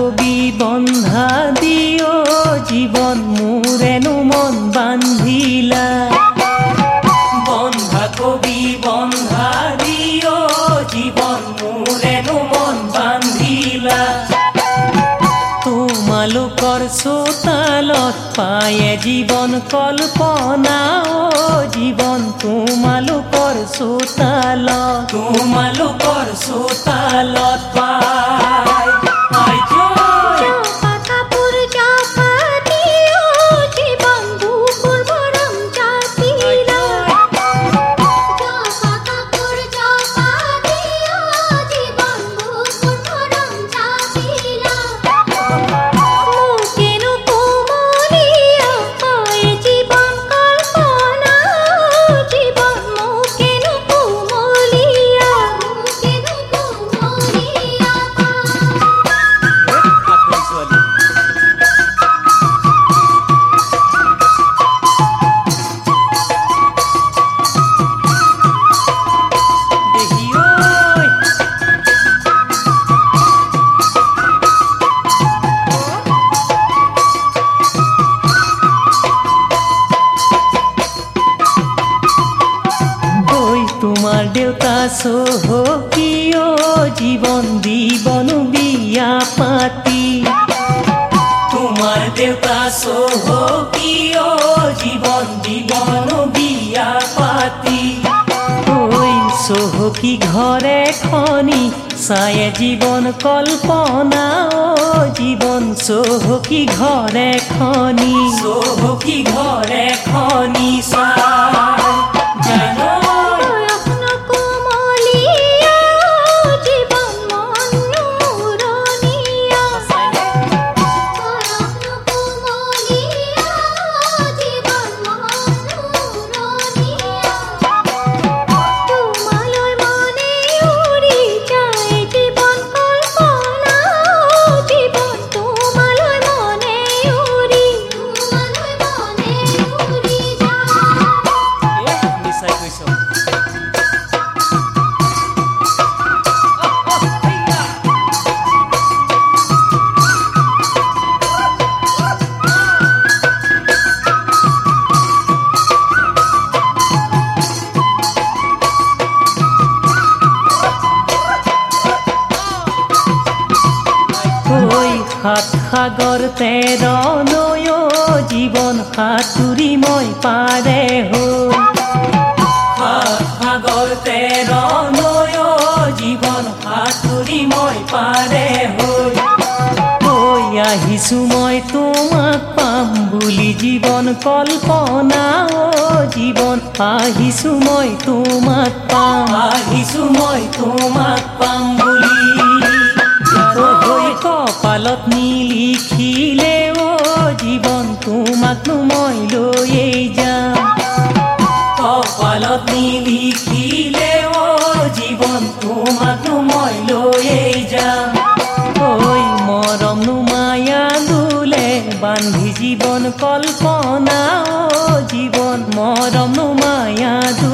কবি বন্ধা দিও জীবন মোরেনো মন বান্ধিলা বন্ধা কবি বন্ধা দিও জীবন মোরেনো মন বান্ধিলা তোমালোকৰ চোতালত পায়ে জীবন কল্পনা ও জীবন তোমালোকৰ চোতালত পায় তোমাৰ দেউতা চহকীয় জীবন দিবনো বিয়া পাতি তোমাৰ দেউতা চহকীয় জীবন দিবনো বিয়া পাতি ঐ চহকী ঘৰে খনি চায়ে জীবন কল্পনা ও জীবন চহকী ঘৰে খনি চায় জানো সাত সাগৰ তেৰ নৈ জীবন সাঁতুৰি মই পাৰে হ'ল সাত সাগৰ তেৰ নৈ জীবন সাঁতুৰি মই পাৰে হ'ল কৈ আহিছো মই তোমাক পাম বুলি জীবন কল্পনা ও জীবন আহিছো মই তোমাক পাম বুলি কপালত নিলিখিলে ও জীবন তোমাকনো মই লৈয়ে যাম কপালত নিলিখিলে ও জীবন তোমাকনো মই লৈয়ে যাম ঐ মৰমনো মায়া দুলে বান্ধি জীবন কল্পনা ও জীবন মৰমনো মায়া